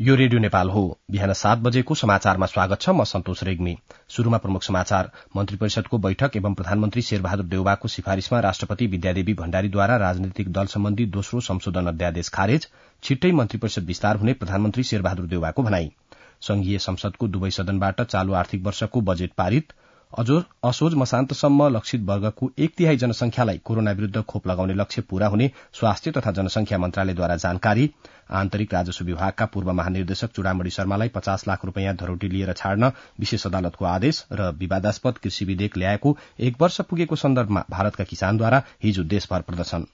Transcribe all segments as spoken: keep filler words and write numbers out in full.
यो रेडियो नेपाल हो। बिहान सात बजेको समाचारमा स्वागत छ। म सन्तोष रेग्मी। शुरूमा प्रमुख समाचार। मन्त्री परिषदको बैठक एवं प्रधानमन्त्री शेरबहादुर देउवाको सिफारिशमा राष्ट्रपति विद्यादेवी भण्डारीद्वारा राजनीतिक दल सम्बन्धी दोस्रो संशोधन अध्यादेश खारेज। छिट्टै मन्त्री परिषद विस्तार हुने प्रधानमन्त्री शेरबहादुर देउवाको भनाई। संघीय संसदको दुवै सदनबाट चालू आर्थिक वर्षको बजेट पारित। असोज मसान्तसम्म लक्षित वर्गको एक तिहाई जनसंख्यालाई कोरोना विरूद्ध खोप लगाउने लक्ष्य पूरा हुने स्वास्थ्य तथा जनसंख्या मन्त्रालयद्वारा जानकारी। आन्तरिक राजस्व विभागका पूर्व महानिर्देशक चुडामणी शर्मालाई पचास लाख रूपियाँ धरोटी लिएर छाड्न विशेष अदालतको आदेश र विवादास्पद कृषि विधेयक ल्याएको एक वर्ष पुगेको सन्दर्भमा भारतका किसानद्वारा हिजो देशभर प्रदर्शन।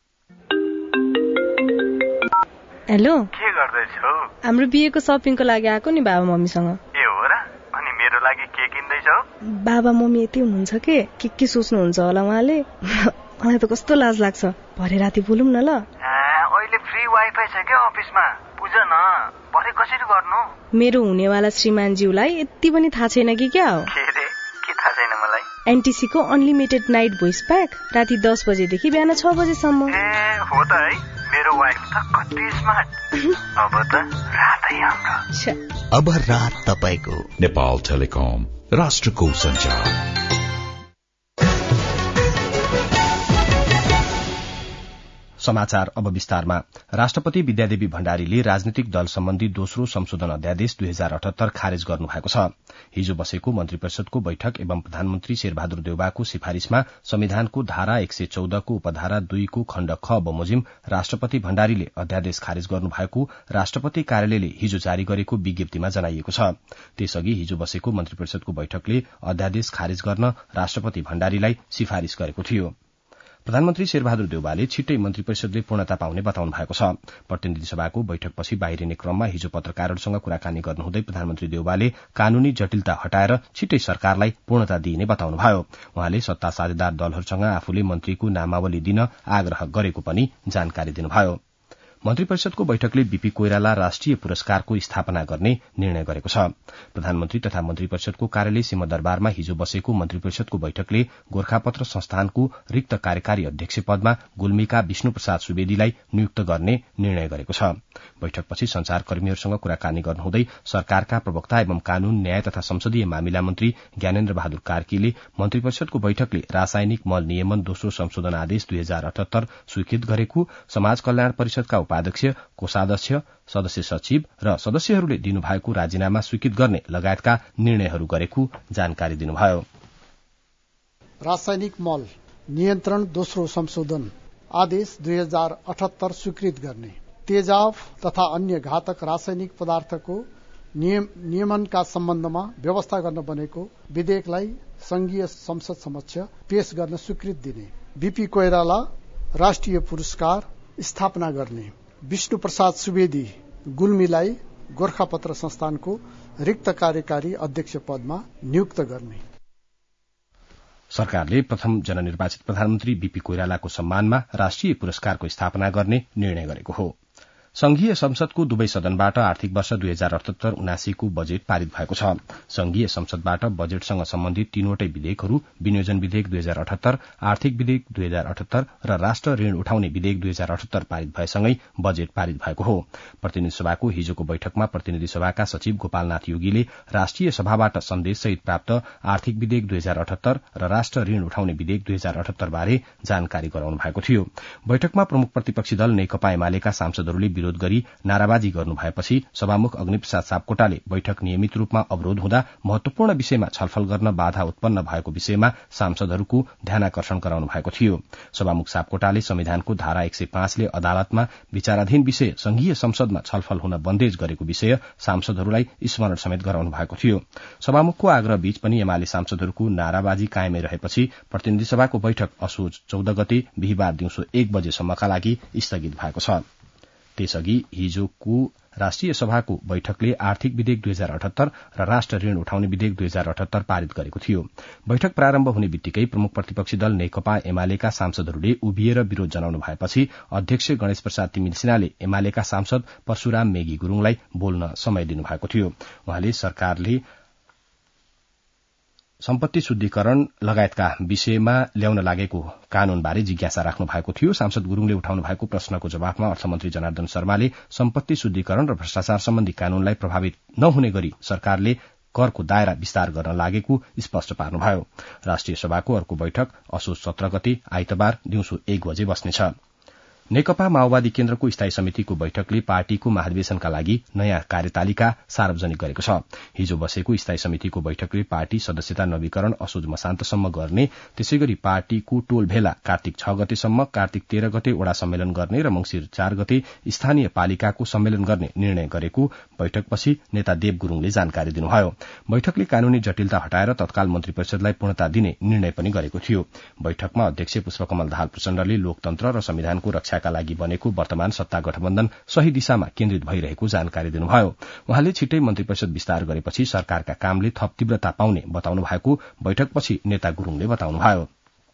हेलो, के गर्दैछौ? हाम्रो बिहेको सपिङको लागि आएको नि बाबा मम्मीसँग। ए हो र? अनि मेरो लागि के किन्दैछौ? बाबा मम्मी यति हुनुहुन्छ के के के सोच्नुहुन्छ होला उहाँले। मलाई त कस्तो लाज लाग्छ। भरे राति बोलौँ न ल। अहिले फ्री वाइफाई छ क्या अफिसमा, बुझ न। भरे कसरी गर्नु? मेरो हुनेवाला श्रीमानज्यूलाई यति पनि थाहा छैन कि क्या हो? के रे? के थाहा छैन मलाई? एनटीसी को अनलिमिटेड नाइट भोइस प्याक राति दस बजेदेखि बिहान छ बजेसम्म। ए हो त है। मेरो वाइफ त कति स्मार्ट। अब त रातै हाम्रो। अब रात तपाईको। नेपाल टेलिकम, राष्ट्रको संचार। समाचार अब विस्तारमा। राष्ट्रपति विद्यादेवी भण्डारीले राजनीतिक दल सम्बन्धी दोस्रो संशोधन अध्यादेश दुई हजार अठहत्तर खारेज गर्नु भएको छ। हिजो बसेको मन्त्री परिषदको बैठक एवं प्रधानमन्त्री शेरबहादुर देउवाको सिफारिशमा संविधानको धारा एक सय चौधको उपधारा दुईको खण्ड ख बमोजिम राष्ट्रपति भण्डारीले अध्यादेश खारेज गर्नु भएको राष्ट्रपति कार्यालयले हिजो जारी गरेको विज्ञप्तिमा जनाइएको छ। त्यसअघि हिजो बसेको मन्त्री परिषदको बैठकले अध्यादेश खारेज गर्न राष्ट्रपति भण्डारीलाई सिफारिश गरेको थियो। प्रधानमन्त्री शेरबहादुर देउवाले छिट्टै मन्त्री परिषदले पूर्णता पाउने बताउनु भएको छ। प्रतिनिधि सभाको बैठकपछि बाहिरिने क्रममा हिजो पत्रकारहरूसँग कुराकानी गर्नुहुँदै प्रधानमन्त्री देउवाले कानूनी जटिलता हटाएर छिट्टै सरकारलाई पूर्णता दिइने बताउनुभयो। उहाँले सत्ता साझेदार दलहरूसँग आफूले मन्त्रीको नामावली दिन आग्रह गरेको पनि जानकारी दिनुभयो। मन्त्री परिषदको बैठकले बीपी कोइराला राष्ट्रिय पुरस्कारको स्थापना गर्ने निर्णय गरेको छ। प्रधानमन्त्री तथा मन्त्री परिषदको कार्यालय सिंहदरबारमा हिजो बसेको मन्त्री परिषदको बैठकले गोरखापत्र संस्थानको रिक्त कार्यकारी अध्यक्ष पदमा गुल्मीका विष्णु प्रसाद सुवेदीलाई नियुक्त गर्ने निर्णय गरेको छ। बैठकपछि संचारकर्मीहरूसँग कुराकानी गर्नुहुँदै सरकारका प्रवक्ता एवं कानून न्याय तथा संसदीय मामिला मन्त्री ज्ञानेन्द्र बहादुर कार्कीले मन्त्री परिषदको बैठकले रासायनिक मल नियमन दोस्रो संशोधन आदेश दुई हजार अठहत्तर स्वीकृत गरेको, समाज कल्याण परिषदका उपाध्यक्ष, कोषाध्यक्ष, सदस्य सचिव र सदस्यहरूले दिनुभएको राजीनामा स्वीकृत गर्ने लगायतका निर्णयहरू गरेको जानकारी दिनुभयो। रासायनिक मल नियन्त्रण दोस्रो संशोधन आदेश दुई हजार अठहत्तर स्वीकृत गर्ने, तेजाब तथा अन्य घातक रासायनिक पदार्थको नियम नियमनका सम्बन्धमा व्यवस्था गर्न बनेको विधेयकलाई संघीय संसद समक्ष पेश गर्न स्वीकृत दिने, बीपी कोइराला राष्ट्रिय पुरस्कार स्थापना गर्ने, विष्णु प्रसाद सुवेदी गुल्मीलाई गोरखापत्र संस्थानको रिक्त कार्यकारी अध्यक्ष पदमा नियुक्त गर्ने। सरकारले प्रथम जननिर्वाचित प्रधानमन्त्री बीपी कोइरालाको सम्मानमा राष्ट्रिय पुरस्कारको स्थापना गर्ने निर्णय गरेको हो। संघीय संसदको दुवै सदनबाट आर्थिक वर्ष दुई हजार अठहत्तर उनासीको बजेट पारित भएको छ। संघीय संसदबाट बजेटसँग सम्बन्धित तीनवटै विधेयकहरू विनियोजन विधेयक दुई हजार अठहत्तर, आर्थिक विधेयक दुई हजार अठहत्तर र राष्ट्र ऋण उठाउने विधेयक दुई हजार अठहत्तर पारित भएसँगै बजेट पारित भएको हो। प्रतिनिधि सभाको हिजोको बैठकमा प्रतिनिधि सभाका सचिव गोपालनाथ योगीले राष्ट्रिय सभाबाट सन्देशसहित प्राप्त आर्थिक विधेयक दुई हजार अठहत्तर र राष्ट्र ऋण उठाउने विधेयक दुई हजार अठहत्तर बारे जानकारी गराउनु भएको थियो। बैठकमा प्रमुख प्रतिपक्षी दल नेकपा एमालेका सांसदहरूले विरोध गरी नाराबाजी गर्नु भएपछि सभामुख अग्निप्रसाद सापकोटाले बैठक नियमित रूपमा अवरोध हुँदा महत्वपूर्ण विषयमा छलफल गर्न बाधा उत्पन्न भएको विषयमा सांसदहरूको ध्यानाकर्षण गराउनु भएको थियो। सभामुख सापकोटाले संविधानको धारा एक सय पाँचले अदालतमा विचाराधीन विषय संघीय संसदमा छलफल हुन बन्देज गरेको विषय सांसदहरूलाई स्मरण समेत गराउनु भएको थियो। सभामुखको आग्रह बीच पनि एमाले सांसदहरूको नाराबाजी कायमै रहेपछि प्रतिनिधि सभाको बैठक असोज चौध गते बिहिबार दिउँसो एक बजेसम्मका लागि स्थगित भएको छ। त्यसअघि हिजोको राष्ट्रिय सभाको बैठकले आर्थिक विधेयक दुई हजार अठहत्तर र राष्ट्र ऋण उठाउने विधेयक दुई हजार अठहत्तर पारित गरेको थियो। बैठक प्रारम्भ हुने बित्तिकै प्रमुख प्रतिपक्षी दल नेकपा एमालेका सांसदहरूले उभिएर विरोध जनाउनु भएपछि अध्यक्ष गणेश प्रसाद तिमिल सिन्हाले एमालेका सांसद परशुराम मेगी गुरूङलाई बोल्न समय दिनुभएको थियो। उहाँले सरकारले सम्पत्ति शुद्धिकरण लगायतका विषयमा ल्याउन लागेको कानूनबारे जिज्ञासा राख्नु भएको थियो। सांसद गुरूङले उठाउनु भएको प्रश्नको जवाफमा अर्थमन्त्री जनार्दन शर्माले सम्पत्ति शुद्धिकरण र भ्रष्टाचार सम्बन्धी कानूनलाई प्रभावित नहुने गरी सरकारले करको दायरा विस्तार गर्न लागेको स्पष्ट पार्नुभयो। राष्ट्रिय सभाको अर्को बैठक असोज सत्र गते आइतबार दिउँसो एक बजे बस्नेछ। नेकपा माओवादी केन्द्रको स्थायी समितिको बैठकले पार्टीको महाधिवेशनका लागि नयाँ कार्यतालिका सार्वजनिक गरेको छ। हिजो बसेको स्थायी समितिको बैठकले पार्टी सदस्यता नवीकरण असोज मसान्तसम्म गर्ने, त्यसैगरी पार्टीको टोल भेला कार्तिक छ गतेसम्म, कार्तिक तेह्र गते वडा सम्मेलन गर्ने र मंगिर चार गते स्थानीय पालिकाको सम्मेलन गर्ने निर्णय गरेको बैठकपछि नेता देव गुरूङले जानकारी दिनुभयो। बैठकले कानूनी जटिलता हटाएर तत्काल मन्त्री परिषदलाई पूर्णता दिने निर्णय पनि गरेको थियो। बैठकमा अध्यक्ष पुष्पकमल दाहाल प्रचण्डले लोकतन्त्र र संविधानको रक्षा का लागि बनेको वर्तमान सत्ता गठबन्धन सही दिशामा केन्द्रित भइरहेको जानकारी दिनुभयो। उहाँले छिट्टै मन्त्री परिषद विस्तार गरेपछि सरकारका कामले थप तीव्रता पाउने बताउनु भएको बैठकपछि नेता गुरूङले बताउनुभयो।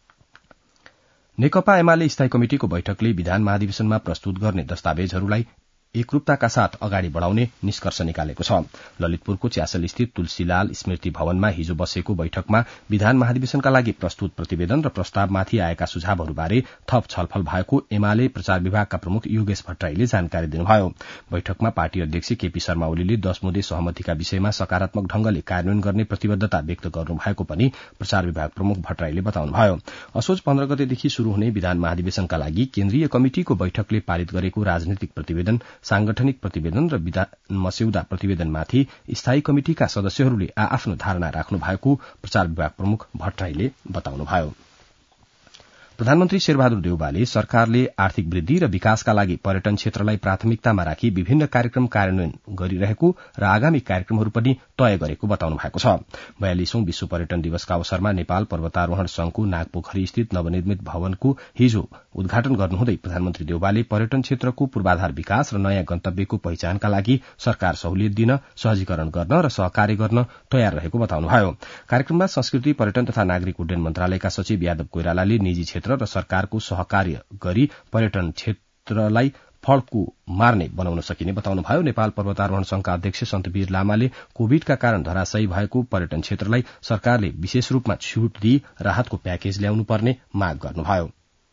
नेकपा एमाले स्थायी कमिटिको बैठकले विधान महाधिवेशनमा प्रस्तुत गर्ने दस्तावेजहरूलाई एकरूपताका साथ अगाडि बढ़ाउने निष्कर्ष निकालेको छ। ललितपुरको च्यासल स्थित तुलसीलाल स्मृति भवनमा हिजो बसेको बैठकमा विधान महाधिवेशनका लागि प्रस्तुत प्रतिवेदन र प्रस्तावमाथि आएका सुझावहरूबारे थप छलफल भएको एमाले प्रचार विभागका प्रमुख योगेश भट्टराईले जानकारी दिनुभयो। बैठकमा पार्टी अध्यक्ष केपी शर्मा ओलीले दश मुदे सहमतिका विषयमा सकारात्मक ढंगले कार्यान्वयन गर्ने प्रतिबद्धता व्यक्त गर्नु भएको पनि प्रचार विभाग प्रमुख भट्टराईले बताउनुभयो। असोज पन्ध्र गतेदेखि शुरू हुने विधान महाधिवेशनका लागि केन्द्रीय कमिटिको बैठकले पारित गरेको राजनीतिक प्रतिवेदन, सांगठनिक प्रतिवेदन र विधान मस्यौदा प्रतिवेदनमाथि स्थायी कमिटिका सदस्यहरूले आआफ्नो धारणा राख्नु भएको प्रचार विभाग प्रमुख भट्टराईले बताउनुभयो। प्रधानमन्त्री शेरबहादुर देउवाले सरकारले आर्थिक वृद्धि र विकासका लागि पर्यटन क्षेत्रलाई प्राथमिकतामा राखी विभिन्न कार्यक्रम कार्यान्वयन गरिरहेको र आगामी कार्यक्रमहरू पनि तय गरेको बताउनु भएको छ। बयालिसौं विश्व पर्यटन दिवसका अवसरमा नेपाल पर्वतारोहण संघको नागपोखरी स्थित नवनिर्मित भवनको हिजो उद्घाटन गर्नुहुँदै प्रधानमन्त्री देउवाले पर्यटन क्षेत्रको पूर्वाधार विकास र नयाँ गन्तव्यको पहिचानका लागि सरकार सहुलियत दिन, सहजीकरण गर्न र सहकार्य गर्न तयार रहेको बताउनुभयो। कार्यक्रममा संस्कृति, पर्यटन तथा नागरिक उड्डयन मन्त्रालयका सचिव यादव कोइरालाले निजी क्षेत्र र सरकारको सहकार्य गरी पर्यटन क्षेत्रलाई फड्को मार्ने बनाउन सकिने बताउनुभयो। नेपाल पर्वतारोहण संघका अध्यक्ष सन्तवीर लामाले कोविडका कारण धराशायी भएको पर्यटन क्षेत्रलाई सरकारले विशेष रूपमा छूट दिई राहतको प्याकेज ल्याउनु पर्ने माग गर्नुभयो।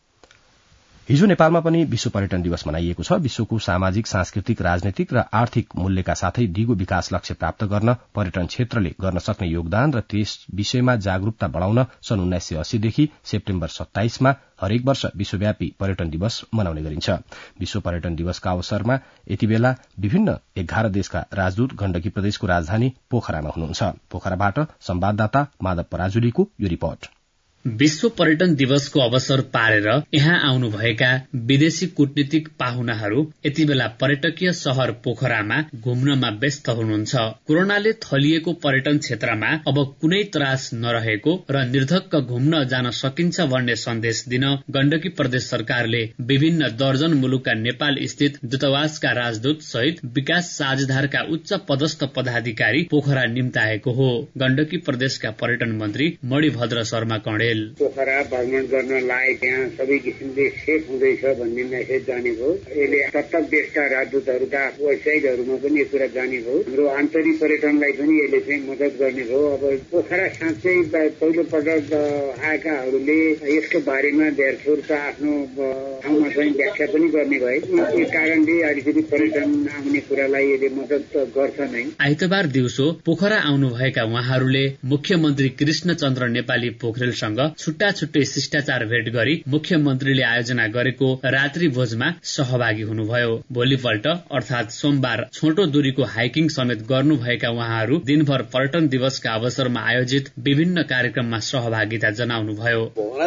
हिजो नेपालमा पनि विश्व पर्यटन दिवस मनाइएको छ। विश्वको सामाजिक, सांस्कृतिक, राजनैतिक र आर्थिक मूल्यका साथै दिगो विकास लक्ष्य प्राप्त गर्न पर्यटन क्षेत्रले गर्न सक्ने योगदान र त्यस विषयमा जागरूकता बढ़ाउन सन् उन्नाइस सय अस्सीदेखि सेप्टेम्बर सत्ताइसमा हरेक वर्ष विश्वव्यापी पर्यटन दिवस मनाउने गरिन्छ। विश्व पर्यटन दिवसका अवसरमा यतिबेला विभिन्न एघार देशका राजदूत गण्डकी प्रदेशको राजधानी पोखरामा हुनुहुन्छ। पोखराबाट संवाददाता माधव पराजुलीको यो रिपोर्ट। विश्व पर्यटन दिवसको अवसर पारेर यहाँ आउनुभएका विदेशी कूटनीतिक पाहुनाहरू यति बेला पर्यटकीय शहर पोखरामा घुम्नमा व्यस्त हुनुहुन्छ। कोरोनाले थलिएको पर्यटन क्षेत्रमा अब कुनै त्रास नरहेको र निर्धक्क घुम्न जान सकिन्छ भन्ने सन्देश दिन गण्डकी प्रदेश सरकारले विभिन्न दर्जन मुलुकका नेपाल स्थित दूतावासका राजदूत सहित विकास साझेदारका उच्च पदस्थ पदाधिकारी पोखरा निम्ताएको हो। गण्डकी प्रदेशका पर्यटन मन्त्री मणिभद्र शर्मा कणेल पोखरा भ्रमण गर्न लायक, यहाँ सबै किसिमले सेफ हुँदैछ भन्ने मेसेज जाने भयो। यसले तत्त देशका राजदूतहरूका वेबसाइटहरूमा पनि यो कुरा जाने भयो। हाम्रो आन्तरिक पर्यटनलाई पनि यसले चाहिँ मद्दत गर्ने भयो। अब पोखरा साँच्चै पहिलो पटक आएकाहरूले यसको बारेमा धेरथोरका आफ्नो ठाउँमा चाहिँ व्याख्या पनि गर्ने भए। यो कारणले अलिकति पर्यटन आउने कुरालाई यसले मद्दत गर्छ नै। आइतबार दिउँसो पोखरा आउनुभएका उहाँहरूले मुख्यमन्त्री कृष्ण चन्द्र नेपाली पोखरेलसँग छुट्टा छुट्टै शिष्टाचार भेट गरी मुख्यमन्त्रीले आयोजना गरेको रात्रि भोजमा सहभागी हुनुभयो। भोलिपल्ट अर्थात सोमबार छोटो दूरीको हाइकिङ समेत गर्नुभएका उहाँहरू दिनभर पर्यटन दिवसका अवसरमा आयोजित विभिन्न कार्यक्रममा सहभागिता जनाउनुभयो।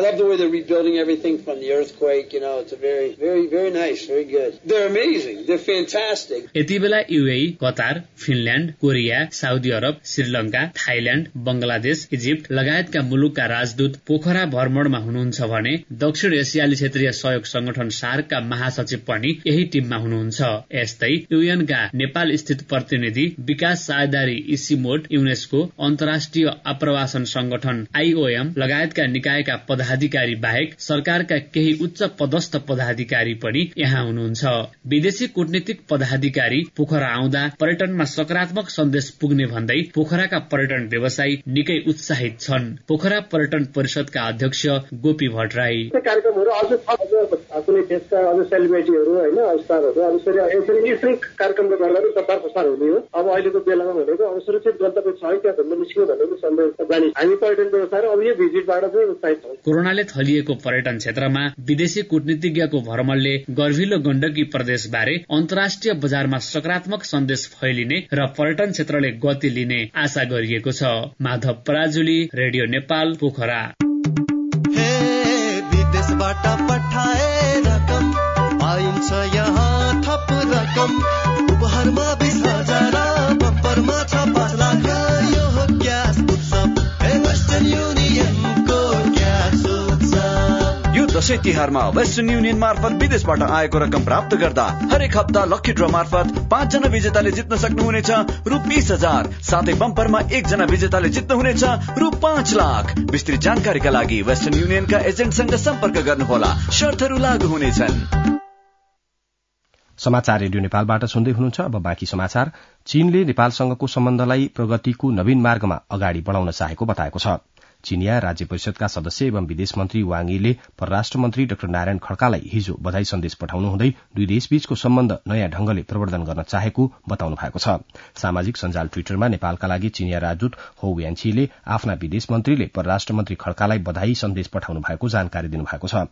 यति बेला UAE, Qatar, Finland, Korea, Saudi Arab, Sri Lanka, Thailand, Bangladesh, Egypt लगायतका मुलुकका राजदूत पोखरा भ्रमणमा हुनुहुन्छ भने दक्षिण एसियाली क्षेत्रीय सहयोग संगठन सार्कका महासचिव पनि यही टिममा हुनुहुन्छ। यस्तै युएनका नेपाल स्थित प्रतिनिधि विकास साझेदारी इसिमोड, युनेस्को, अन्तर्राष्ट्रिय आप्रवासन संगठन आईओएम लगायतका निकायका पदाधिकारी बाहेक सरकारका केही उच्च पदस्थ पदाधिकारी पनि यहाँ हुनुहुन्छ। विदेशी कूटनीतिक पदाधिकारी पोखरा आउँदा पर्यटनमा सकारात्मक सन्देश पुग्ने भन्दै पोखराका पर्यटन व्यवसायी निकै उत्साहित छन्। पोखरा पर्यटन परिषदका अध्यक्ष गोपी भट्टराई कार्यक्रमहरू अझ कुनै देशका अझ सेलिब्रिटीहरू होइन स्टारहरू अब यसरी निःशुल्क कार्यक्रमले गर्दा पनि प्रचार प्रसार हुने हो। अब अहिलेको बेलामा भनेको अब सुरक्षित गन्तव्य छ है त्यहाँ घुम्न निस्कियो भनेको सन्देश जाने हामी पर्यटन व्यवसाय अब यो भिजिटबाट चाहिँ उत्साहित छौँ। कोरोनाले थलिएको पर्यटन क्षेत्रमा विदेशी कूटनीतिज्ञको भ्रमणले गर्भिलो गण्डकी प्रदेश बारे अन्तर्राष्ट्रिय बजारमा सकारात्मक सन्देश फैलिने र पर्यटन क्षेत्रले गति लिने आशा गरिएको छ। माधव पराजुली, रेडियो नेपाल, पोखरा। विदेशबाट पठाए रकम पाइन्छ यहाँ थप रकम उपहारमा बिस हजार बम्परमा छ पाँच लाख यो हो ग्यास उत्सव वेस्टर्न युनियनको ग्यास उत्सव। यो दशैं तिहारमा वेस्टर्न युनियन मार्फत विदेशबाट आएको रकम प्राप्त गर्दा हरेक हप्ता लकी ड्र मार्फत पाँचजना विजेताले जित्न सक्नुहुनेछ रु बीस हजार साथै बम्परमा एकजना विजेताले जित्नुहुनेछ रु पाँच लाख। विस्तृत जानकारीका लागि वेस्टर्न युनियनका एजेन्टसँग सम्पर्क गर्नुहोला, शर्तहरू लागू हुनेछन्। समाचार रेडियो नेपालबाट सुन्दै हुनुहुन्छ। अब बाँकी समाचार। चीनले नेपालसँगको सम्बन्धलाई प्रगतिको नवीन मार्गमा अगाडि बढ़ाउन चाहेको बताएको छ। चीनिया राज्य परिषदका सदस्य एवं विदेश मन्त्री वाङ यीले परराष्ट्र मन्त्री डाक्टर नारायण खड्कालाई हिजो बधाई सन्देश पठाउनु हुँदै दुई देशबीचको सम्बन्ध नयाँ ढंगले प्रवर्धन गर्न चाहेको बताउनु भएको छ। सामाजिक सञ्जाल ट्विटरमा नेपालका लागि चीनिया राजदूत हौ यान्छीले आफ्ना विदेश मन्त्रीले परराष्ट्र मन्त्री खड्कालाई बधाई सन्देश पठाउनु भएको जानकारी दिनुभएको छ।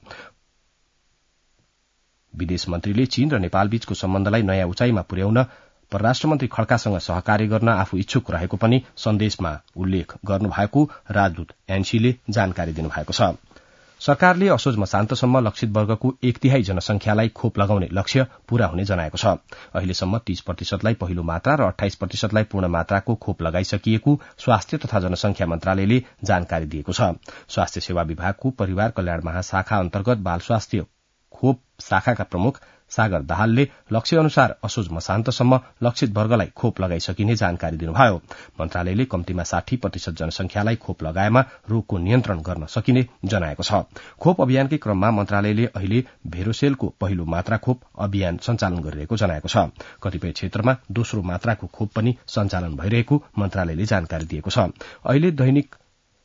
विदेश मन्त्रीले चीन र नेपाल बीचको सम्बन्धलाई नयाँ उचाइमा पुर्याउन परराष्ट्र मन्त्री खड्कासँग सहकार्य गर्न आफू इच्छुक रहेको पनि सन्देशमा उल्लेख गर्नुभएको राजदूत यान्छीले जानकारी दिनुभएको छ। सरकारले असोज मसान्तसम्म लक्षित वर्गको एक तिहाई जनसंख्यालाई खोप लगाउने लक्ष्य पूरा हुने जनाएको छ। अहिलेसम्म तीस प्रतिशतलाई पहिलो मात्रा र अठाइस प्रतिशतलाई पूर्ण मात्राको खोप लगाइसकिएको स्वास्थ्य तथा जनसंख्या मन्त्रालयले जानकारी दिएको छ। स्वास्थ्य सेवा विभागको परिवार कल्याण महाशाखा अन्तर्गत बाल स्वास्थ्य खोप शाखाका प्रमुख सागर दाहालले लक्ष्य अनुसार असोज मसान्तसम्म लक्षित वर्गलाई खोप लगाइसकिने जानकारी दिनुभयो। मन्त्रालयले कम्तीमा साठी प्रतिशत जनसंख्यालाई खोप लगाएमा रोगको नियन्त्रण गर्न सकिने जनाएको छ। खोप अभियानकै क्रममा मन्त्रालयले अहिले भेरोसेलको पहिलो मात्रा खोप अभियान सञ्चालन गरिरहेको जनाएको छ। कतिपय क्षेत्रमा दोस्रो मात्राको खोप पनि सञ्चालन भइरहेको मन्त्रालयले जानकारी दिएको छ। अहिले दैनिक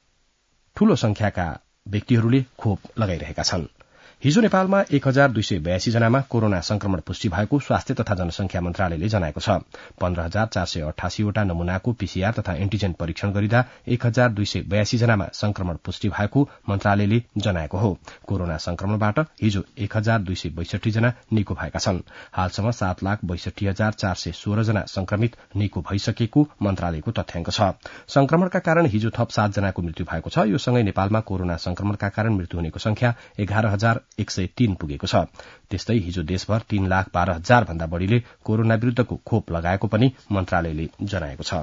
ठूलो संख्याका व्यक्तिहरूले खोप लगाइरहेका छन्। हिजो नेपालमा एक हजार दुई सय बयासी जनामा कोरोना संक्रमण पुष्टि भएको स्वास्थ्य तथा जनसंख्या मन्त्रालयले जनाएको छ। पन्ध्र हजार चार सय अठासीवटा नमूनाको पीसीआर तथा एन्टिजेन परीक्षण गरिँदा एक हजार दुई सय बयासी जनामा संक्रमण पुष्टि भएको मन्त्रालयले जनाएको हो। कोरोना संक्रमणबाट हिजो एक हजार दुई सय बैसठी जना निको भएका छन्। हालसम्म सात लाख बैसठी हजार चार सय सोह्र जना संक्रमित निको भइसकेको मन्त्रालयको तथ्याङ्क छ। संक्रमणका कारण हिजो थप सात जनाको मृत्यु भएको छ। यो सँगै नेपालमा कोरोना संक्रमणका कारण मृत्यु हुनेको संख्या एघार हजार एक सय तीन पुगेको छ। त्यस्तै हिजो देशभर तीन लाख बाह्र हजार भन्दा बढ़ीले कोरोना विरूद्धको खोप लगाएको पनि मन्त्रालयले जनाएको छ।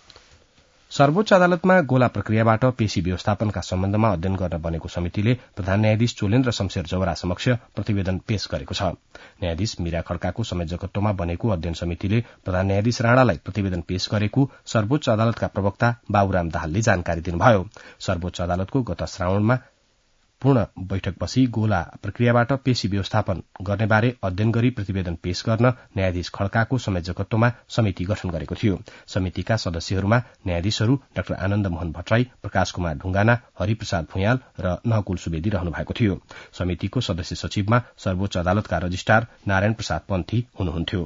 सर्वोच्च अदालतमा गोला प्रक्रियाबाट पेशी व्यवस्थापनका सम्बन्धमा अध्ययन गर्न बनेको समितिले प्रधान न्यायाधीश चोलेन्द्र शमशेर जवरा समक्ष प्रतिवेदन पेश गरेको छ। न्यायाधीश मीरा खड्काको संयोजकत्वमा बनेको अध्ययन समितिले प्रधान न्यायाधीश राणालाई प्रतिवेदन पेश गरेको सर्वोच्च अदालतका प्रवक्ता बाबुराम दाहालले जानकारी दिनुभयो। सर्वोच्च अदालतको गत श्रावणमा पूर्ण बैठकपछि गोला प्रक्रियाबाट पेशी व्यवस्थापन गर्नेबारे अध्ययन गरी प्रतिवेदन पेश गर्न न्यायाधीश खड्काको संयोजकत्वमा समिति गठन गरेको थियो। समितिका सदस्यहरूमा न्यायाधीशहरू डाक्टर आनन्द मोहन भट्टराई, प्रकाश कुमार ढुंगाना, हरिप्रसाद भुइयाल र नहकुल सुवेदी रहनु भएको थियो। समितिको सदस्य सचिवमा सर्वोच्च अदालतका रजिस्ट्रार नारायण प्रसाद पन्थी हुनुहुन्थ्यो।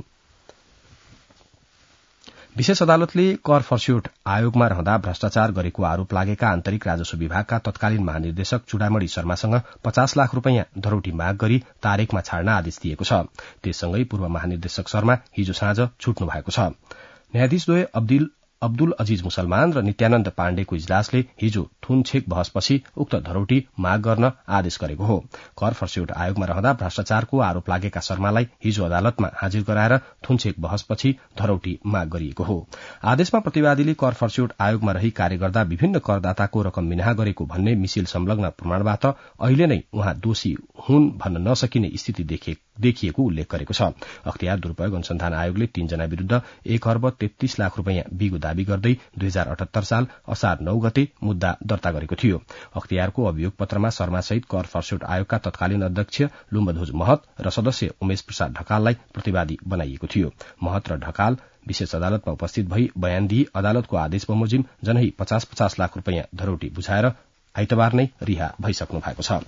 विशेष अदालतले कर फर्स्योट आयोगमा रहँदा भ्रष्टाचार गरेको आरोप लागेका आन्तरिक राजस्व विभागका तत्कालीन महानिर्देशक चुडामणि शर्मासँग पचास लाख रूपियाँ धरोटी माग गरी तारेकमा छाड्न आदेश दिएको छ। त्यससँगै पूर्व महानिर्देशक शर्मा हिजो साँझ छुट्नु भएको छ। न्यायाधीशद्वय अब्दुल अब्दुल अजीज मुसलमान र नित्यानन्द पाण्डेको इजलासले हिजो थुनछेक बहसपछि उक्त धरौटी माग गर्न आदेश गरेको हो। कर फर्स्यौट आयोगमा रहँदा भ्रष्टाचारको आरोप लागेका शर्मालाई हिजो अदालतमा हाजिर गराएर थुनछेक बहसपछि धरौटी माग गरिएको हो। आदेशमा प्रतिवादीले कर फर्स्यौट आयोगमा रही कार्य गर्दा विभिन्न करदाताको रकम मिनाहा गरेको भन्ने मिसिल संलग्न प्रमाणबाट अहिले नै उहाँ दोषी हुन् भन्न नसकिने स्थिति देखिएको उल्लेख गरेको छ। अख्तियार दुरूपयोग अनुसन्धान आयोगले तीनजना विरूद्ध एक अर्ब तेत्तीस लाख रूपियाँ बिगो दावी गर्दै दुई हजार अठहत्तर साल असार नौ गते मुद्दा दर्ता गरेको थियो। अख्तियारको अभियोग पत्रमा शर्मासहित कर फर्स्यौट आयोगका तत्कालीन अध्यक्ष लुम्बध्वज महत र सदस्य उमेश प्रसाद ढकाललाई प्रतिवादी बनाइएको थियो। महत र ढकाल विशेष अदालतमा उपस्थित भई बयान दिई अदालतको आदेश बमोजिम जनही पचास पचास लाख रूपियाँ धरौटी बुझाएर आइतबार नै रिहा भइसक्नु भएको छ।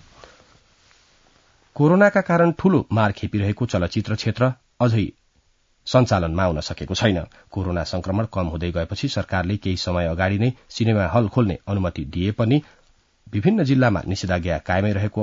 कोरोनाका कारण ठूलो मार खेपिरहेको चलचित्र क्षेत्र अझै सञ्चालनमा आउन सकेको छैन। कोरोना संक्रमण कम हुँदै गएपछि सरकारले केही समय अगाडि नै सिनेमा हल खोल्ने अनुमति दिए पनि विभिन्न जिल्लामा निषेधाज्ञा कायमै रहेको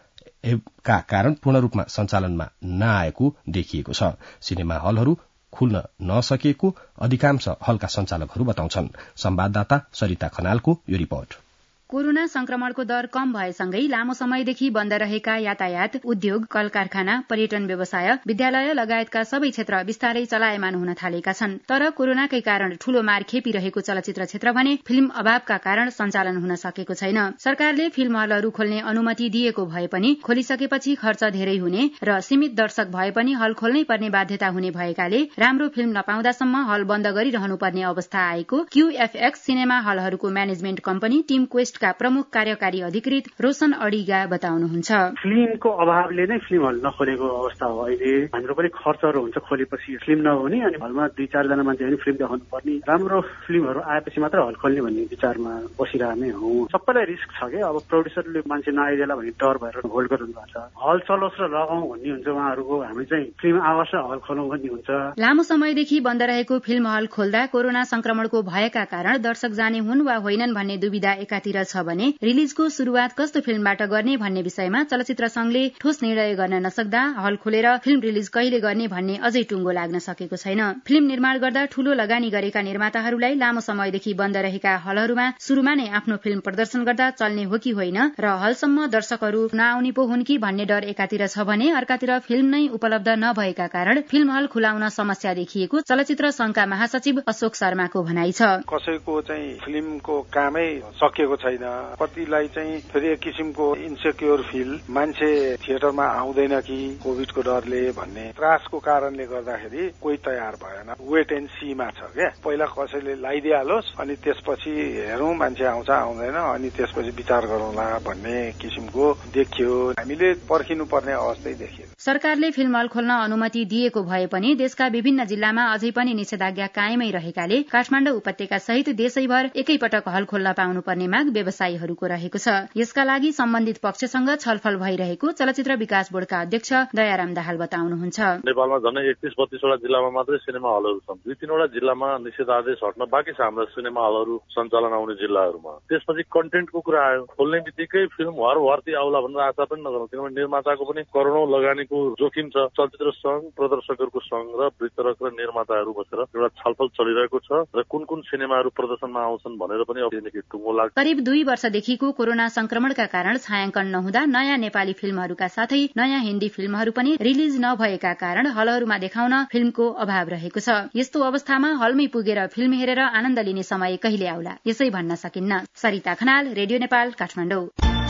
अवस्थाका कारण पूर्ण रूपमा सञ्चालनमा नआएको देखिएको छ। सिनेमा हलहरू खुल्न नसकेको अधिकांश हलका सञ्चालकहरू बताउँछन्। संवाददाता सरिता खनालको यो रिपोर्ट। कोरोना संक्रमणको दर कम भएसँगै लामो समयदेखि बन्द रहेका यातायात, उद्योग, कल कारखाना, पर्यटन व्यवसाय, विद्यालय लगायतका सबै क्षेत्र बिस्तारै चलायमान हुन थालेका छन्। तर कोरोनाकै कारण ठूलो मार खेपिरहेको चलचित्र क्षेत्र भने फिल्म अभावका कारण सञ्चालन हुन सकेको छैन। सरकारले फिल्म हलहरू खोल्ने अनुमति दिएको भए पनि खोलिसकेपछि खर्च धेरै हुने र सीमित दर्शक भए पनि हल खोल्नै पर्ने बाध्यता हुने भएकाले राम्रो फिल्म नपाउँदासम्म हल बन्द गरिरहनु पर्ने अवस्था आएको क्यूएफएक्स सिनेमा हलहरूको म्यानेजमेन्ट कम्पनी टिम क्वेस्ट का प्रमुख कार्यकारी अधिकृत रोशन अडिगा बताउनुहुन्छ। फिल्मको अभावले नै फिल्म हल नखोलेको अवस्था हो। अहिले हाम्रो पनि खर्चहरू हुन्छ, खोलेपछि फिल्म नहुने अनि हलमा दुई चारजना मान्छे पनि फिल्म देखाउनु पर्ने, राम्रो फिल्महरू आएपछि मात्र हल खोल्ने भन्ने विचारमा बसिरहने हो। सबैलाई रिस्क छ कि अब प्रोड्युसरले मान्छे नआइदेला भन्ने डर भएर होल्ड गर्नु भएको छ। हल चलोस् र लगाउँ भन्ने हुन्छ उहाँहरूको, हामी चाहिँ फिल्म आवास हल खोलौँ भन्ने हुन्छ। लामो समयदेखि बन्द रहेको फिल्म हल खोल्दा कोरोना संक्रमणको भयका कारण दर्शक जाने हुन् वा होइनन् भन्ने दुविधा एकातिर छ भने रिलिजको शुरूआत कस्तो फिल्मबाट गर्ने भन्ने विषयमा चलचित्र संघले ठोस निर्णय गर्न नसक्दा हल खोलेर फिल्म रिलिज कहिले गर्ने भन्ने अझै टुङ्गो लाग्न सकेको छैन। फिल्म निर्माण गर्दा ठूलो लगानी गरेका निर्माताहरूलाई लामो समयदेखि बन्द रहेका हलहरूमा शुरूमा नै आफ्नो फिल्म प्रदर्शन गर्दा चल्ने हो कि होइन र हलसम्म दर्शकहरू नआउने पो हुन् कि भन्ने डर एकातिर छ भने अर्कातिर फिल्म नै उपलब्ध नभएका कारण फिल्म हल खुलाउन समस्या देखिएको चलचित्र संघका महासचिव अशोक शर्माको भनाइ छ। कसैको चाहिँ फिल्मको कामै सकिएको छैन, कतिलाई चाहिँ फेरि एक किसिमको इन्सेक्योर फिल, मान्छे थिएटरमा आउँदैन कि कोभिडको डरले भन्ने त्रासको कारणले गर्दाखेरि कोही तयार भएन। वेट एन्ड सीमा छ क्या। पहिला कसैले लगाइदिइहालोस् अनि त्यसपछि हेरौँ मान्छे आउँछ आउँदैन अनि त्यसपछि विचार गरौँला भन्ने किसिमको देखियो। हामीले पर्खिनु पर्ने अवस्थै देखियो। सरकारले फिल्म हल खोल्न अनुमति दिएको भए पनि देशका विभिन्न जिल्लामा अझै पनि निषेधाज्ञा कायमै रहेकाले काठमाडौँ उपत्यका सहित देशैभर एकैपटक हल खोल्न पाउनुपर्ने माग व्यवसायीहरूको रहेको छ। यसका लागि सम्बन्धित पक्षसँग छलफल भइरहेको चलचित्र विकास बोर्डका अध्यक्ष दयाराम दाहाल बताउनुहुन्छ। नेपालमा झन्डै एकतीस बत्तीसवटा जिल्लामा मात्रै सिनेमा हलहरू छन्। दुई तीनवटा जिल्लामा निषेधादेश हट्न बाँकी छ हाम्रा सिनेमा हलहरू सञ्चालन आउने जिल्लाहरूमा। त्यसपछि कन्टेन्टको कुरा आयो। खोल्ने बित्तिकै फिल्म हर भर्ती आउला भनेर आशा पनि नगरौँ, किनभने निर्माताको पनि करोडौं लगानीको जोखिम छ। चलचित्र संघ, प्रदर्शकहरूको संघ र वितरक र निर्माताहरू बसेर एउटा छलफल चलिरहेको छ र कुन कुन सिनेमाहरू प्रदर्शनमा आउँछन् भनेर पनि अब टुङ्गो लाग्छ। करिब दुई वर्षदेखिको कोरोना संक्रमणका कारण छायाङ्कन नहुँदा नयाँ नेपाली फिल्महरूका साथै नयाँ हिन्दी फिल्महरू पनि रिलिज नभएका कारण हलहरूमा देखाउन फिल्मको अभाव रहेको छ। यस्तो अवस्थामा हलमै पुगेर फिल्म हेरेर आनन्द लिने समय कहिले आउला यसै भन्न सकिन्न। सरिता खनाल, रेडियो नेपाल, काठमाडौँ।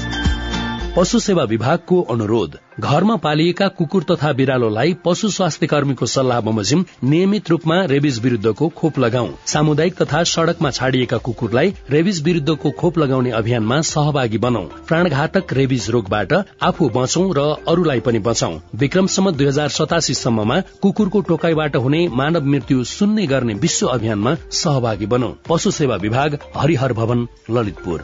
पशु सेवा विभागको अनुरोध, घरमा पालिएका कुकुर तथा बिरालोलाई पशु स्वास्थ्य कर्मीको सल्लाह बमोजिम नियमित रूपमा रेबिज विरूद्धको खोप लगाऊ। सामुदायिक तथा सड़कमा छाडिएका कुकुरलाई रेबिज विरूद्धको खोप लगाउने अभियानमा सहभागी बनौ। प्राणघातक रेबिज रोगबाट आफू बचौं र अरूलाई पनि बचाऊ। विक्रमसम्म दुई हजार सतासी सम्ममा कुकुरको टोकाईबाट हुने मानव मृत्यु शून्य गर्ने विश्व अभियानमा सहभागी बनौ। पशु सेवा विभाग, हरिहर भवन, ललितपुर।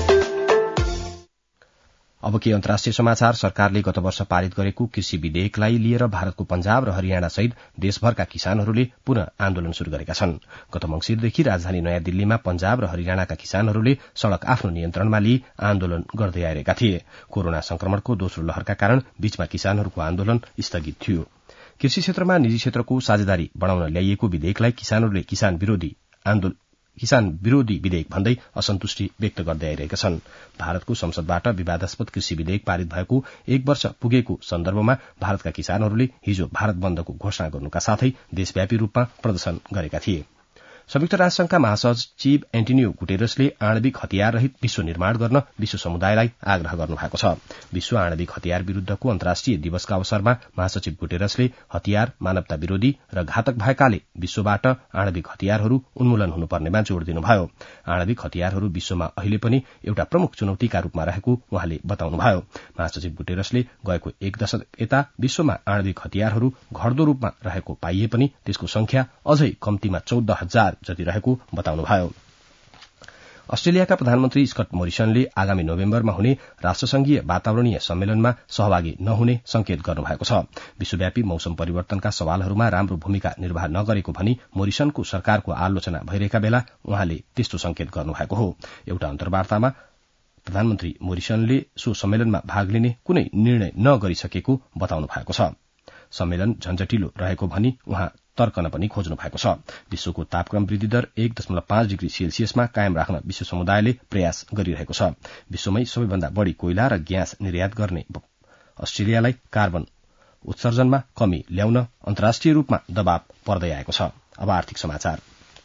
अब के अन्तर्राष्ट्रिय समाचार। सरकारले गत वर्ष पारित गरेको कृषि विधेयकलाई लिएर भारतको पंजाब र हरियाणा सहित देशभरका किसानहरूले पुनः आन्दोलन शुरू गरेका छन्। गत मंगिरदेखि राजधानी नयाँ दिल्लीमा पंजाब र हरियाणाका किसानहरूले सड़क आफ्नो नियन्त्रणमा लिई आन्दोलन गर्दै आइरहेका थिए। कोरोना संक्रमणको दोस्रो लहरका कारण बीचमा किसानहरूको आन्दोलन स्थगित थियो। कृषि क्षेत्रमा निजी क्षेत्रको साझेदारी बढ़ाउन ल्याइएको विधेयकलाई किसानहरूले किसान विरोधी किसान विरोधी विधेयक भन्दै असन्तुष्टि व्यक्त गर्दै आइरहेका छन्। भारतको संसदबाट विवादास्पद कृषि विधेयक पारित भएको एक वर्ष पुगेको सन्दर्भमा भारतका किसानहरूले हिजो भारत बन्दको घोषणा गर्नुका साथै देशव्यापी रूपमा प्रदर्शन गरेका थिए। संयुक्त राष्ट्रसंघका महासचिव एन्टोनियो गुटेरसले आणविक हतियार रहित विश्व निर्माण गर्न विश्व समुदायलाई आग्रह गर्नुभएको छ। विश्व आणविक हतियार विरूद्धको अन्तर्राष्ट्रिय दिवसका अवसरमा महासचिव गुटेरसले हतियार मानवता विरोधी र घातक भएकाले विश्वबाट आणविक हतियारहरू उन्मूलन हुनुपर्नेमा जोड़ दिनुभयो। आणविक हतियारहरू विश्वमा अहिले पनि एउटा प्रमुख चुनौतीका रूपमा रहेको उहाँले बताउनुभयो। महासचिव गुटेरसले गएको एक दशक यता विश्वमा आणविक हतियारहरू घट्दो रूपमा रहेको पाइए पनि त्यसको संख्या अझै कम्तीमा चौध हजार जति रहेको बताउनुभयो। अस्ट्रेलियाका प्रधानमन्त्री स्कट मोरिसनले आगामी नोभेम्बरमा हुने राष्ट्रसंघीय वातावरणीय सम्मेलनमा सहभागी नहुने संकेत गर्नुभएको छ। विश्वव्यापी मौसम परिवर्तनका सवालहरूमा राम्रो भूमिका निर्वाह नगरेको भनी मोरिसनको सरकारको आलोचना भइरहेका बेला उहाँले त्यस्तो संकेत गर्नुभएको हो। एउटा अन्तर्वार्तामा प्रधानमन्त्री मोरिसनले सो सम्मेलनमा भाग लिने कुनै निर्णय नगरिसकेको बताउनु भएको छ। सम्मेलन झन्झटिलो रहेको भनी उहाँ तर्कन पनि खोज्नु भएको छ। विश्वको तापक्रम वृद्धि दर एक दशमलव पाँच डिग्री सेल्सियसमा कायम राख्न विश्व समुदायले प्रयास गरिरहेको छ। विश्वमै सबैभन्दा बढ़ी कोइला र ग्यास निर्यात गर्ने अस्ट्रेलियालाई कार्बन उत्सर्जनमा कमी ल्याउन अन्तर्राष्ट्रिय रूपमा दबाव पर्दै आएको छ। अब आर्थिक समाचार।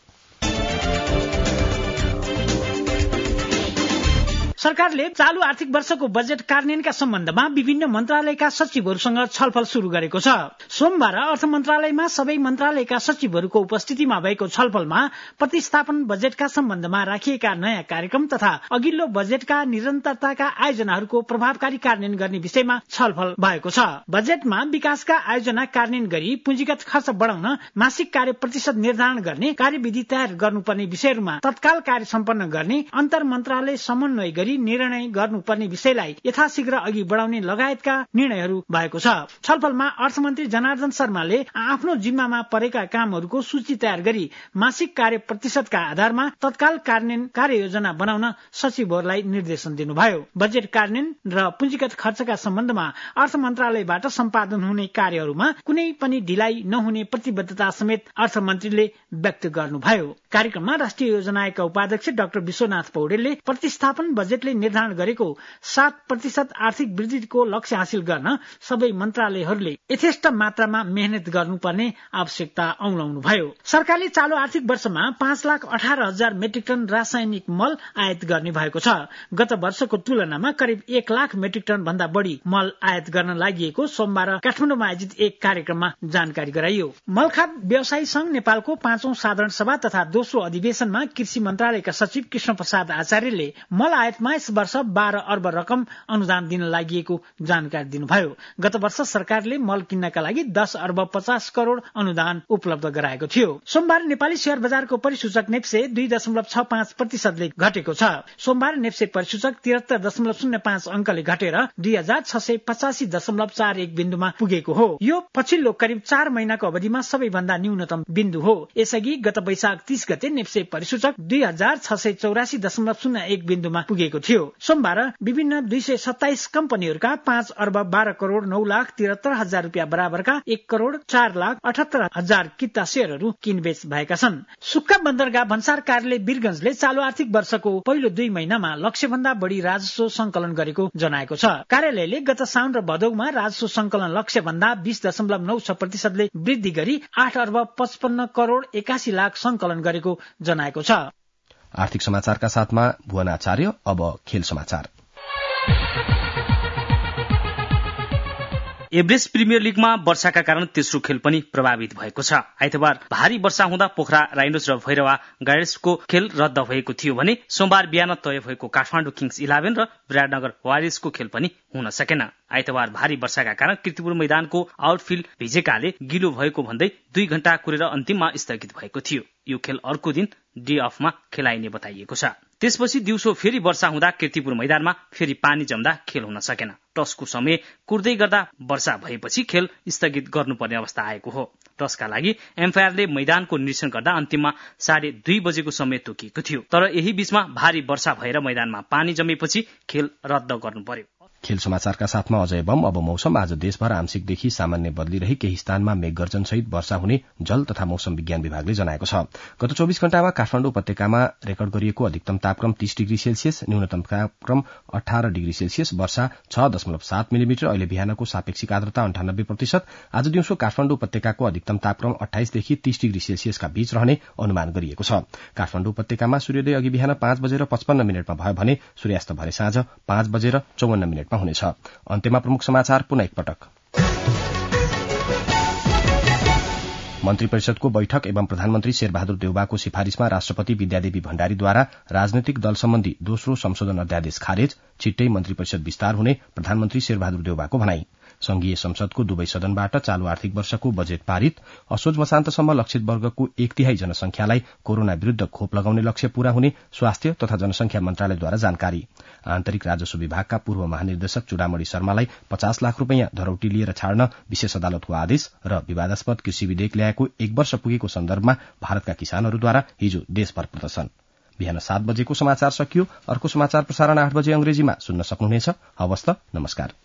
सरकारले चालू आर्थिक वर्षको बजेट कार्यान्वयनका सम्बन्धमा विभिन्न मन्त्रालयका सचिवहरूसँग छलफल शुरू गरेको छ। सोमबार अर्थ मन्त्रालयमा सबै मन्त्रालयका सचिवहरूको उपस्थितिमा भएको छलफलमा प्रतिस्थापन बजेटका सम्बन्धमा राखिएका नयाँ कार्यक्रम तथा अघिल्लो बजेटका निरन्तरताका आयोजनाहरूको प्रभावकारी कार्यान्वयन गर्ने विषयमा छलफल भएको छ। बजेटमा विकासका आयोजना कार्यान्वयन गरी पुँजीगत खर्च बढ़ाउन मासिक कार्य प्रतिशत निर्धारण गर्ने, कार्यविधि तयार गर्नुपर्ने विषयहरूमा तत्काल कार्य सम्पन्न गर्ने, अन्तर मन्त्रालय समन्वय गरी निर्णय गर्नुपर्ने विषयलाई यथाशीघ्र अघि बढ़ाउने लगायतका निर्णयहरू भएको छ। छलफलमा अर्थमन्त्री जनार्दन शर्माले आफ्नो जिम्मामा परेका कामहरूको सूची तयार गरी मासिक कार्य प्रतिशतका आधारमा तत्काल कार्यान्वयन कार्ययोजना बनाउन सचिवहरूलाई निर्देशन दिनुभयो। बजेट कार्यान्वयन र पुँजीगत खर्चका सम्बन्धमा अर्थ मन्त्रालयबाट सम्पादन हुने कार्यहरूमा कुनै पनि ढिलाइ नहुने प्रतिबद्धता समेत अर्थमन्त्रीले व्यक्त गर्नुभयो। कार्यक्रममा राष्ट्रिय योजना आयोगका उपाध्यक्ष डाक्टर विश्वनाथ पौडेलले प्रतिस्थापन बजेटले निर्धारण गरेको सात प्रतिशत आर्थिक वृद्धिको लक्ष्य हासिल गर्न सबै मन्त्रालयहरूले यथेष्ट मात्रामा मेहनत गर्नुपर्ने आवश्यकता औलाउनुभयो। सरकारले चालू आर्थिक वर्षमा पाँच लाख अठार हजार मेट्रिक टन रासायनिक मल आयात गर्ने भएको छ। गत वर्षको तुलनामा करिब एक लाख मेट्रिक टन भन्दा बढ़ी मल आयात गर्न लागि सोमबार काठमाडौँमा आयोजित एक कार्यक्रममा जानकारी गराइयो। मलखाद व्यवसायी संघ नेपालको पाँचौं साधारण सभा तथा दोस्रो अधिवेशनमा कृषि मन्त्रालयका सचिव कृष्ण प्रसाद आचार्यले मल आयातमा यस वर्ष बाह्र अर्ब रकम अनुदान दिन लागि जानकारी दिनुभयो। गत वर्ष सरकारले मल किन्नका लागि दस अर्ब पचास करोड़ अनुदान उपलब्ध गराएको थियो। सोमबार नेपाली शेयर बजारको परिसूचक नेप्से दुई दशमलव छ पाँच प्रतिशतले घटेको छ। सोमबार नेप्से परिसूचक तिहत्तर दशमलव शून्य पाँच अंकले घटेर दुई हजार छ सय पचासी दशमलव चार एक बिन्दुमा पुगेको हो। यो पछिल्लो करिब चार महिनाको अवधिमा सबैभन्दा न्यूनतम बिन्दु हो। यसअघि गत वैशाख तीस गते नेप्से परिसूचक दुई हजार छ सय चौरासी दशमलव शून्य एक बिन्दुमा पुगेको थियो। सोमबार विभिन्न दुई सय सत्ताइस कम्पनीहरूका पाँच अर्ब बाह्र करोड़ नौ लाख तिहत्तर हजार रूपियाँ बराबरका एक करोड़ चार लाख अठहत्तर हजार किता शेयरहरू किनबेच भएका छन्। सुक्खा बन्दरगाह भन्सार कार्यालय वीरगंजले चालू आर्थिक वर्षको पहिलो दुई महिनामा लक्ष्य भन्दा बढ़ी राजस्व संकलन गरेको जनाएको छ। कार्यालयले गत साउन र भदौमा राजस्व संकलन लक्ष्य भन्दा बीस दशमलव नौ छ प्रतिशतले वृद्धि गरी आठ अर्ब पचपन्न करोड़ एकासी लाख संकलन गरेको जनाएको छ। आर्थिक समाचारका साथमा भुवन आचार्य। अब खेल समाचार। एभरेस्ट प्रिमियर लीगमा वर्षाका कारण तेस्रो खेल पनि प्रभावित भएको छ। आइतबार भारी वर्षा हुँदा पोखरा राइनोज र भैरवा गायर्सको खेल रद्द भएको थियो भने सोमबार बिहान तय भएको काठमाडौँ किङ्स इलेभेन र विराटनगर वारियर्सको खेल पनि हुन सकेन। आइतबार भारी वर्षाका कारण कीर्तिपुर मैदानको आउटफिल्ड भिजेकाले गिलो भएको भन्दै दुई घण्टा कुरेर अन्तिममा स्थगित भएको थियो। यो खेल अर्को दिन डे अफमा खेलाइने बताइएको छ। त्यसपछि दिउँसो फेरि वर्षा हुँदा कीर्तिपुर मैदानमा फेरि पानी जम्दा खेल हुन सकेन। टसको समय कुर्दै गर्दा वर्षा भएपछि खेल स्थगित गर्नुपर्ने अवस्था आएको हो। टसका लागि एम्पायरले मैदानको निरीक्षण गर्दा अन्तिममा साढे दुई बजेको समय तोकिएको थियो। तर यही बीचमा भारी वर्षा भएर मैदानमा पानी जमेपछि खेल रद्द गर्नु पर्यो। खेल समाचारका साथमा अजय बम। अब मौसम। आज देशभर आंशिकदेखि सामान्य बदली रही केही स्थानमा मेघगर्जनसहित वर्षा हुने जल तथा मौसम विज्ञान विभागले जनाएको छ। गत चौबिस घण्टामा काठमाडौँ उपत्यकामा रेकर्ड गरिएको अधिकतम तापक्रम तीस डिग्री सेल्सियस, न्यूनतम तापक्रम अठारह डिग्री सेल्सियस, वर्षा छ दशमलव सात मिलिमिटर। अहिले बिहानको सापेक्षिक आर्द्रता अन्ठानब्बे प्रतिशत। आज दिउँसो काठमाडौँ उपत्यकाको अधिकतम तापक्रम अठाइसदेखि तीस डिग्री सेल्सियसका बीच रहने अनुमान गरिएको छ। काठमाडौँ उपत्यकामा सूर्योदय अघि बिहान पाँच बजेर पचपन्न मिनटमा भयो भने सूर्यास्त भरे साँझ पाँच बजेर चौवन्न मिनटमा हुनेछ। अन्त्यमा प्रमुख समाचार पुनः एकपटक। मन्त्री परिषदको बैठक एवं प्रधानमन्त्री शेरबहादुर देउवाको सिफारिशमा राष्ट्रपति विद्यादेवी भण्डारीद्वारा राजनैतिक दल सम्बन्धी दोस्रो संशोधन अध्यादेश खारेज, छिट्टै मन्त्री परिषद विस्तार हुने प्रधानमन्त्री शेरबहादुर देउवाको भनाई। संघीय संसदको दुवै सदनबाट चालू आर्थिक वर्षको बजेट पारित। असोज वसान्तसम्म लक्षित वर्गको एक तिहाई जनसंख्यालाई कोरोना विरूद्ध खोप लगाउने लक्ष्य पूरा हुने स्वास्थ्य तथा जनसंख्या मन्त्रालयद्वारा जानकारी। आन्तरिक राजस्व विभागका पूर्व महानिर्देशक चुडामणि शर्मालाई पचास लाख रूपियाँ धरौटी लिएर छाड्न विशेष अदालतको आदेश र विवादास्पद कृषि विधेयक ल्याएको एक वर्ष पुगेको सन्दर्भमा भारतका किसानहरूद्वारा हिजो देशभर प्रदर्शन। बिहान सात बजेको समाचार सकियो। अर्को समाचार प्रसारण आठ बजे अंग्रेजीमा सुन्न सक्नुहुनेछ। हवस् त, नमस्कार।